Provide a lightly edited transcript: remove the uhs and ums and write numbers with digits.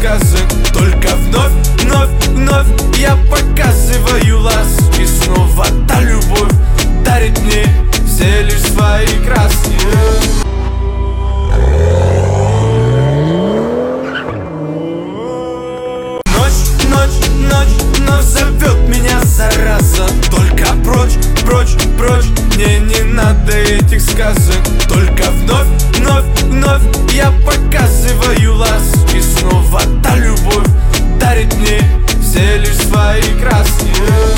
сказок. Только вновь, вновь, вновь я показываю ласки. Снова та любовь дарит мне все лишь свои краски. Ночь зовет меня, зараза. Только прочь, прочь, прочь, мне не надо этих сказок. Только вновь, вновь, вновь я показываю ласки. Снова та любовь дарит мне все лишь свои краски.